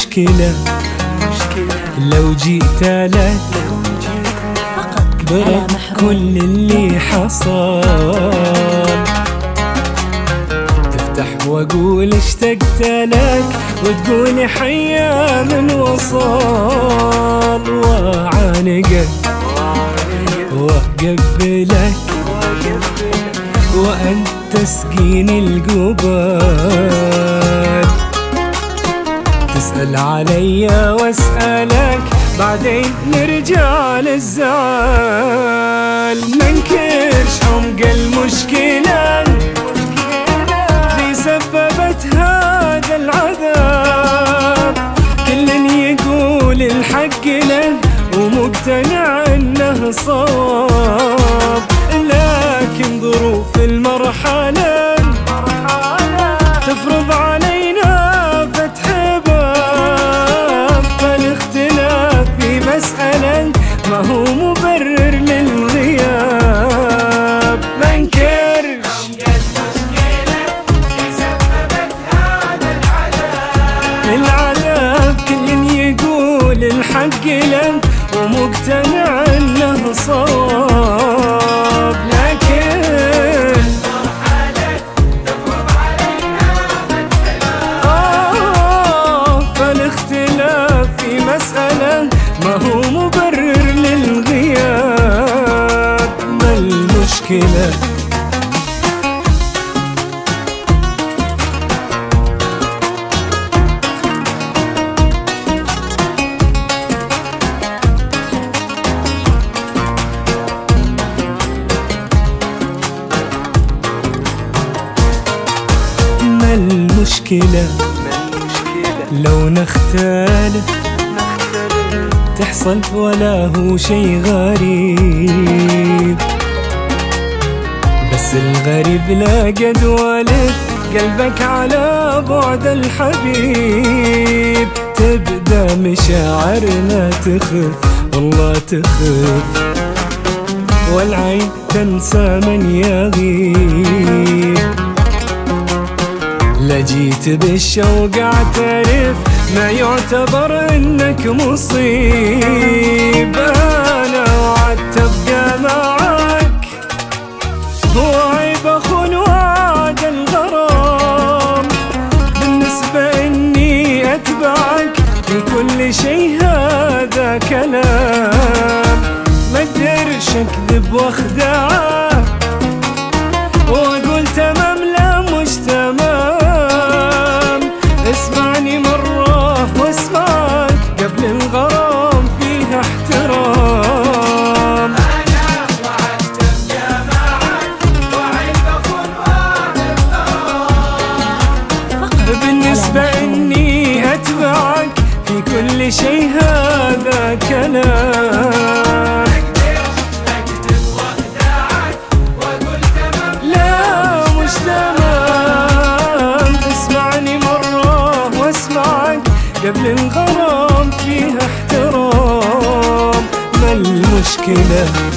المشكلة لو جيت لك برد كل اللي حصل، تفتح واقول اشتقت لك وتقولي حيا من وصل، وعانقك واقبلك وانت تسقيني القبال، تسأل عليا واسألك بعدين نرجع للزعل. منكرش عمق المشكلة اللي سببت هذا العذاب، كل يقول الحق له ومقتنع انه صواب، لكن ظروف المرحلة تفرض علينا فتح باب، فالاختلاف في مسألة ما هو مبرر للغياب. منكرش العذاب، كل يقول الحق له ومقتنع انه صواب، لكن فالاختلاف في مسألة ما هو مبرر للغياب. ما المشكلة المشكلة لو نختلف تحصل ولا هو شي غريب، بس الغريب لا قد والف قلبك على بعد الحبيب، تبدأ مشاعرنا تخف والله تخف، والعين تنسى من يغيب، لجيت بالشوق اعترف ما يعتبر انك مصيب، انا وعدت ابقى معك هو عيب اخون وعد الغرام، بالنسبة اني اتبعك في كل شي هذا كلام، ما اقدرش اكذب واخدعك واقول تمام لا مش تمام، اسمعني مرة واسمعك قبل الغرام فيها احترام. أنا وعدت أبقى معك وعيب أخون وعد الغرام، بالنسبة إني أتبعك في كل شي هذا كلام، أكذب وأخدعك وأقول تمام لا مش تمام، اسمعني مرة واسمعك قبل الغرام فيها احترام. ما المشكلة